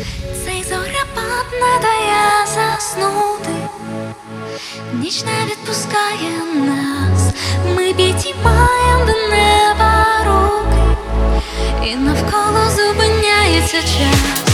Цей зорепад не дає заснути, ніч не відпускає нас. Ми підіймаємо до неба руки, і навколо зупиняється час.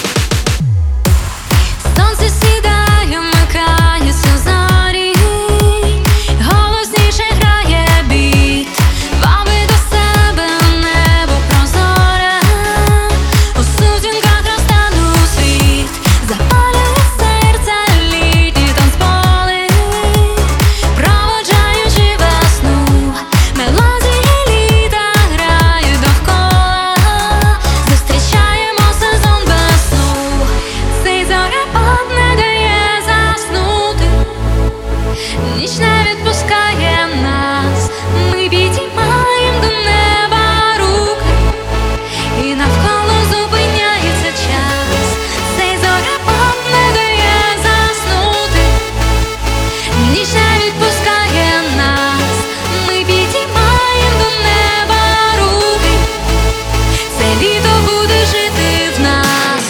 Сонце сідає, вмикаються зорі, голосніше грає біт, вабить до себе небо прозоре, у сутінках розтану світ, запалює серця літні танцполи, проводжаючи весну, мелодії літа грають довкола, зустрічаємо сезон без сну. Цей зорепад не дає заснути, ніч не відпускає нас. Ми підіймаємо до неба руки, і навколо зупиняється час. Цей зорепад не дає заснути, ніч не відпускає нас. Ми підіймаємо до неба руки, це літо буде жити в нас.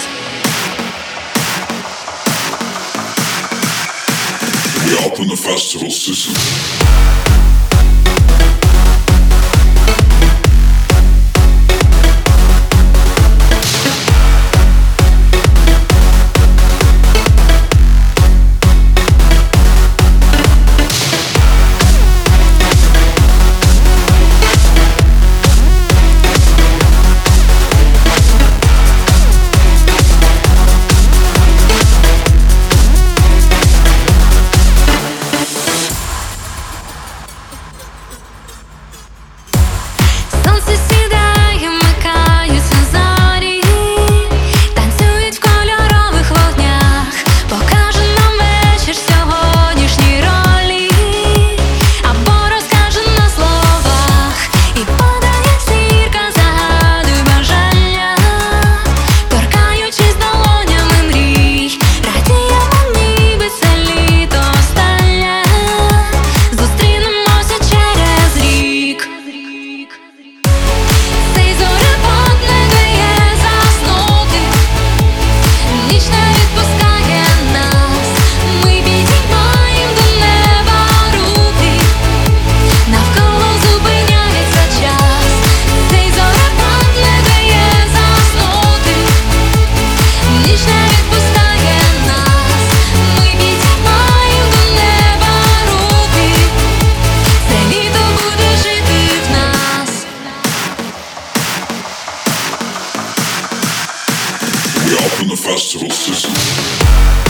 We up in the festival season. Сонце сідає, вмикаються зорі, танцюють в кольорових вогнях, покаже нам вечір сьогоднішній ролі, або розкаже на словах, і падає зірка, загадуй бажання, торкаючись долонями мрій, радіємо, ніби це літо останнє, зустрінемося через рік. Цей зорепад не дає заснути, ніч не відпускає нас. Ми підіймаємо до неба руки, навколо зупиняється час. Цей зорепад не дає заснути, ніч не відпускає нас. Ми підіймаємо до неба руки, це літо буде жити в нас. We up in the festival season.